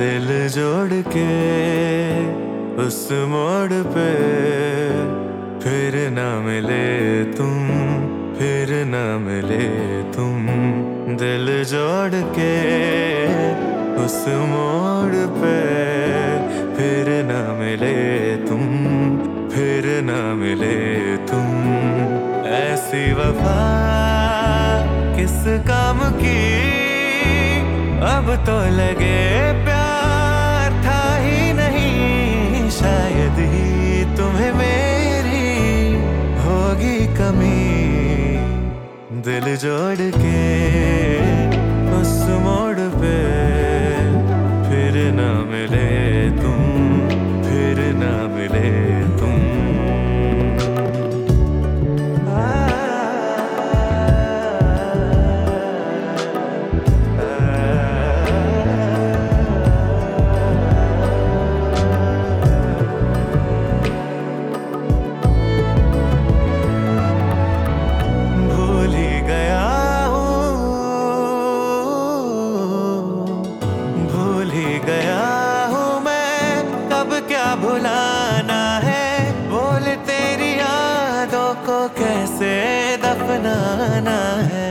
दिल जोड़ के उस मोड़ पे फिर ना मिले तुम, फिर ना मिले तुम। दिल जोड़ के उस मोड़ पे फिर ना मिले तुम, फिर ना मिले तुम। ऐसी वफा किस काम की, अब तो लगे प्यार था ही नहीं। शायद ही तुम्हें मेरी होगी कमी। दिल जोड़ के उस मोड़ पे फिर ना मिले तुम, फिर ना मिले तुम। क्या भुलाना है, बोल तेरी यादों को कैसे दफनाना है।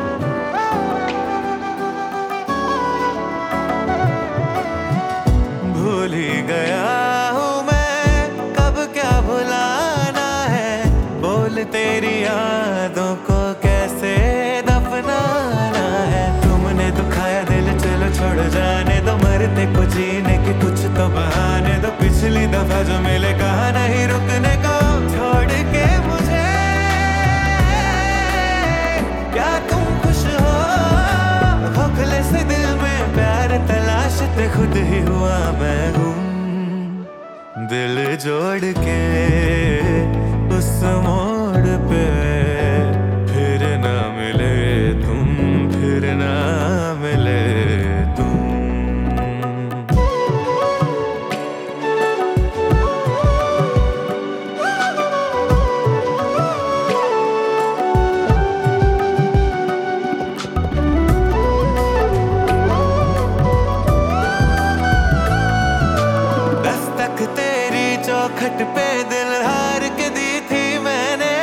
भूल ही गया हूँ मैं, कब क्या भुलाना है, बोल तेरी यादों को कैसे दफनाना है। तुमने दुखाया दिल, चलो छोड़ जाने दो, मरते को जीने के कुछ तो बहाने दो। पिछली दफा जो मिले कहा नहीं रुकने को, छोड़ के मुझे क्या तुम खुश हो। खोखले से दिल में प्यार तलाशते खुद ही हुआ मैं गुम। दिल जोड़ के उस मोड़ पे फिर ना मिले तुम, फिर ना मिले तुम। चौखट पे दिल हार के दी थी मैंने,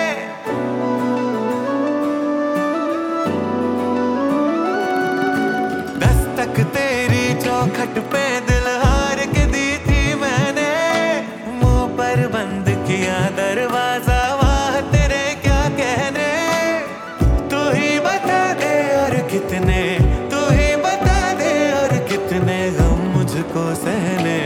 दस्तक तेरी चौखट पे दिल हार के दी थी मैंने। मुंह पर बंद किया दरवाजा, वाह तेरे क्या कहने। तू ही बता दे और कितने, तू ही बता दे और कितने गम मुझको सहने।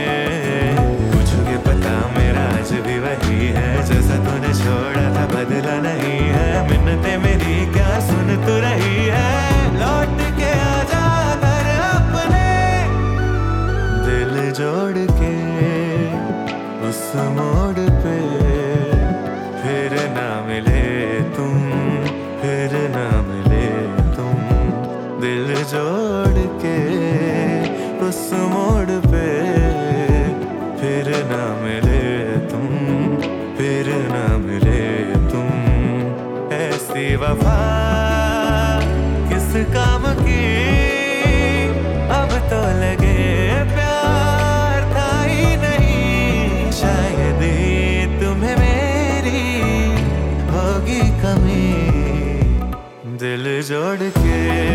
भी वही है जैसा तूने छोड़ा था, बदला नहीं है। मिन्नतें मेरी क्या सुन तू रही है, लौट के आजा घर अपने। दिल जोड़ के उस मोड़ पे फिर ना मिले तुम, फिर ना मिले तुम। दिल जोड़ के उस मोड़ पे फिर ना मिले तुम, फिर ना मिले तुम। ऐसी वफा किस काम की, अब तो लगे प्यार था ही नहीं। शायद ही तुम्हें मेरी होगी कमी। दिल जोड़ के